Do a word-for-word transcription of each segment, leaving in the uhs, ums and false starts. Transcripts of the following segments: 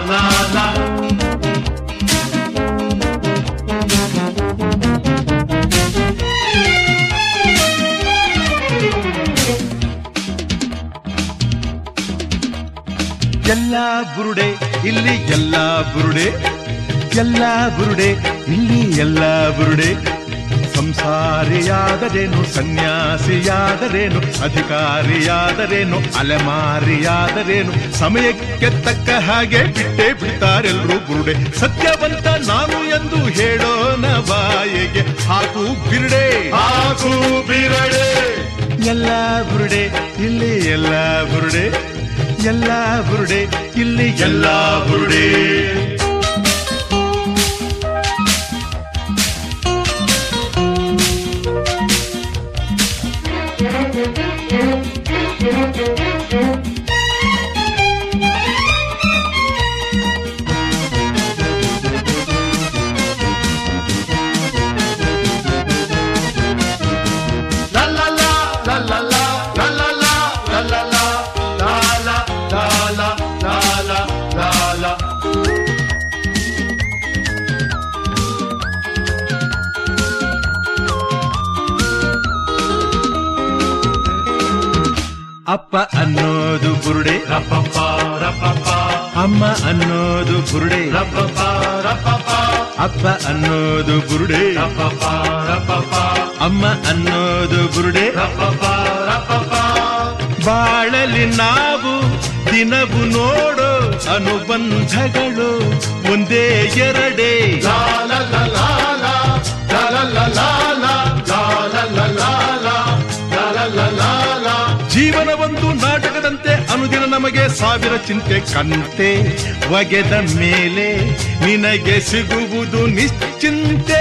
ಲಾ ಲಾ. ಎಲ್ಲ ಬುರುಡೆ ಇಲ್ಲಿ ಎಲ್ಲ ಬುರುಡೆ, ಎಲ್ಲ ಬುರುಡೆ ಇಲ್ಲಿ ಎಲ್ಲ ಬುರುಡೆ. ಸಂಸಾರಿಯಾದರೇನು, ಸನ್ಯಾಸಿಯಾದರೇನು, ಅಧಿಕಾರಿಯಾದರೇನು, ಅಲೆಮಾರಿಯಾದರೇನು, ಸಮಯಕ್ಕೆ ತಕ್ಕ ಹಾಗೆ ಬಿಟ್ಟೇ ಬಿಡ್ತಾರೆಲ್ರೂ ಬುರುಡೆ. ಸತ್ಯವಂತ ನಾನು ಎಂದು ಹೇಳೋನ ಬಾಯಿಗೆ ಹಾಕು ಬಿರುಡೆ, ಹಾಕು ಬಿರಡೆ. ಎಲ್ಲ ಬುರುಡೆ ಇಲ್ಲಿ ಎಲ್ಲ ಬುರುಡೆ, ಎಲ್ಲ ಬುರುಡೆ ಇಲ್ಲಿ ಎಲ್ಲ ಬುರುಡೆ. ಅಪ್ಪ ಅನ್ನೋದು ಬುರುಡೆ, ರಪ್ಪಪ್ಪ ರಪ್ಪಪ್ಪ. ಅಮ್ಮ ಅನ್ನೋದು ಬುರುಡೆ, ರಪ್ಪಪ್ಪ ರಪ್ಪಪ್ಪ. ಅಪ್ಪ ಅನ್ನೋದು ಬುರುಡೆ, ರಪ್ಪಪ್ಪ ರಪ್ಪಪ್ಪ. ಅಮ್ಮ ಅನ್ನೋದು ಬುರುಡೆ. ರಪ್ಪಪ್ಪ ರಪ್ಪಪ್ಪ. ಬಾಳಲಿ ನಾವು ದಿನವು ನೋಡೋ ಅನುಬಂಧಗಳು ಒಂದೇ ಎರಡೇ. ಲಾಲ ಲಾಲ ಲಾಲ ಲಾಲ ಲಾಲ ಲಾಲ. ಜೀವನ ಒಂದು ನಾಟಕದಂತೆ ಅನುದಿನ ನಮಗೆ ಸಾವಿರ ಚಿಂತೆ ಕಂತೆ. ಒಗೆದ ಮೇಲೆ ನಿನಗೆ ಸಿಗುವುದು ನಿಶ್ಚಿಂತೆ.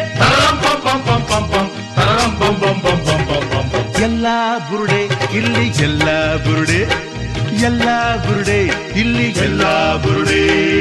ಎಲ್ಲ ಬುರುಡೆ ಇಲ್ಲಿ ಎಲ್ಲ ಬುರುಡೆ, ಎಲ್ಲ ಬುರುಡೆ ಇಲ್ಲಿ ಎಲ್ಲ ಬುರುಡೆ.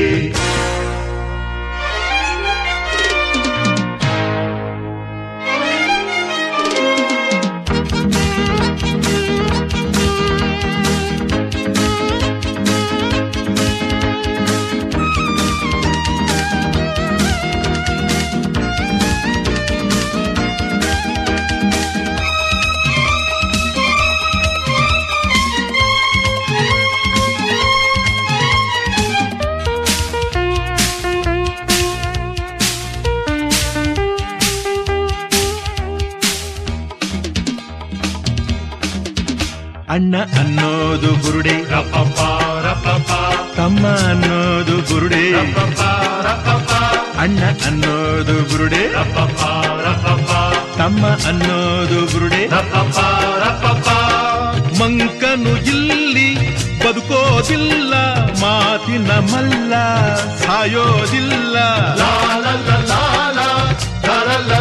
ಅಣ್ಣ ಅನ್ನೋದು ಬುರುಡೆ, ರಪ್ಪಪ್ಪ ರಪ್ಪಪ್ಪ. ತಮ್ಮ ಅನ್ನೋದು ಬುರುಡೆ, ರಪ್ಪಪ್ಪ ರಪ್ಪಪ್ಪ. ಅಣ್ಣ ಅನ್ನೋದು ಬುರುಡೆ, ರಪ್ಪಪ್ಪ ರಪ್ಪಪ್ಪ. ತಮ್ಮ ಅನ್ನೋದು ಬುರುಡೆ. ರಪ್ಪಪ್ಪ ರಪ್ಪಪ್ಪ. ಮಂಕನು ಇಲ್ಲಿ ಬದುಕೋದಿಲ್ಲ, ಮಾತಿನ ಮಲ್ಲ ಸಾಯೋದಿಲ್ಲ. ಲಾಲ ಲಾಲ ಲಾಲ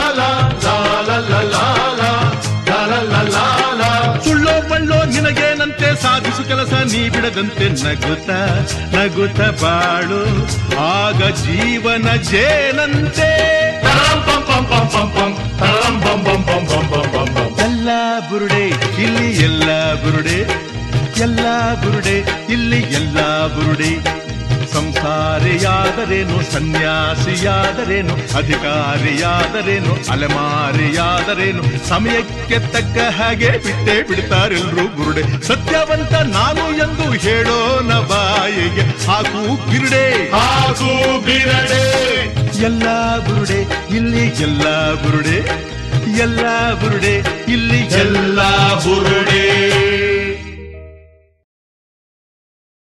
ಲಾಲ. ಸುಳ್ಳೋ ಬಳ್ಳೋ ನಿನಗೇನಂತೆ, ಸಾಧಿಸು ಕೆಲಸ ನೀ ಬಿಡದಂತೆ. ನಗುತ್ತ ನಗುತ್ತ ಬಾಳು ಆಗ ಜೀವನ ಜೇನಂತೆ. ಎಲ್ಲ ಬುರುಡೆ ಇಲ್ಲಿ ಎಲ್ಲ ಬುರುಡೆ, ಎಲ್ಲ ಬುರುಡೆ ಇಲ್ಲಿ ಎಲ್ಲ ಬುರುಡೆ. ಸಂಸಾರಿಯಾದರೇನು, ಸನ್ಯಾಸಿಯಾದರೇನು, ಅಧಿಕಾರಿಯಾದರೇನು, ಅಲೆಮಾರಿಯಾದರೇನು, ಸಮಯಕ್ಕೆ ತಕ್ಕ ಹಾಗೆ ಬಿಟ್ಟೇ ಬಿಡ್ತಾರೆಲ್ರೂ ಬುರುಡೆ. ಸತ್ಯವಂತ ನಾನು ಎಂದು ಹೇಳೋನ ಬಾಯಿಗೆ ಹಾಕು ಬಿರುಡೆ, ಹಾಕು ಬಿರಡೆ. ಎಲ್ಲ ಬುರುಡೆ ಇಲ್ಲಿ ಎಲ್ಲ ಬುರುಡೆ, ಎಲ್ಲ ಬುರುಡೆ ಇಲ್ಲಿ ಎಲ್ಲ ಬುರುಡೆ.